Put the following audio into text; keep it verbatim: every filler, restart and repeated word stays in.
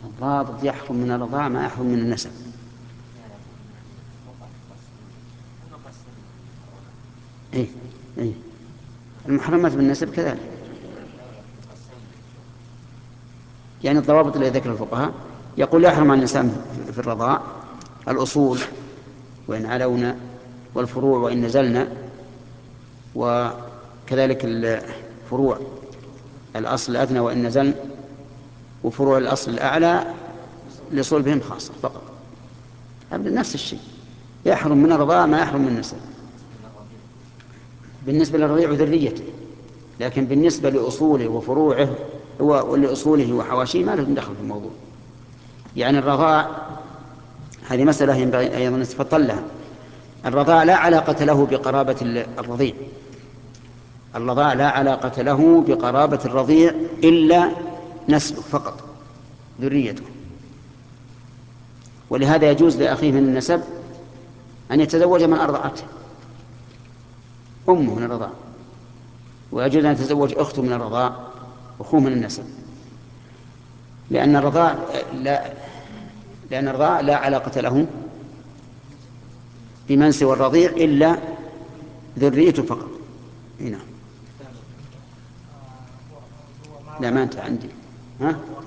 الضابط يحرم من الرضاع ما يحرم من النسب. إيه إيه المحرمات بالنسب كذلك. يعني الضوابط اللي ذكر الفقهاء يقول يحرم على الإنسان في الرضاع الأصول وإن علونا، والفروع وإن نزلنا، وكذلك الفروع الأصل الأدنى وإن نزل، وفروع الأصل الأعلى لصلبهم خاصة فقط. أبدا نفس الشيء، يحرم من الرضاع ما يحرم من النسب بالنسبة للرضيع وذريته، لكن بالنسبة لأصوله وفروعه ولأصوله وحواشيه ما لهم دخل في الموضوع. يعني الرضاع هذه مسألة ينبغي أيضا نتفطن لها. الرضاع لا علاقة له بقرابة الرضيع، الرضاع لا علاقة له بقرابة الرضيع إلا نسله فقط، ذريته. ولهذا يجوز لأخيه من النسب أن يتزوج من أرضعته أمه من الرضاع، ويجوز أن يتزوج أخته من الرضاع، أخوه من النسب، لأن الرضاع لا لأن الرضاع لا علاقة له بمن سوى الرضيع إلا ذريته فقط. هنا لا ما أنت عندي ها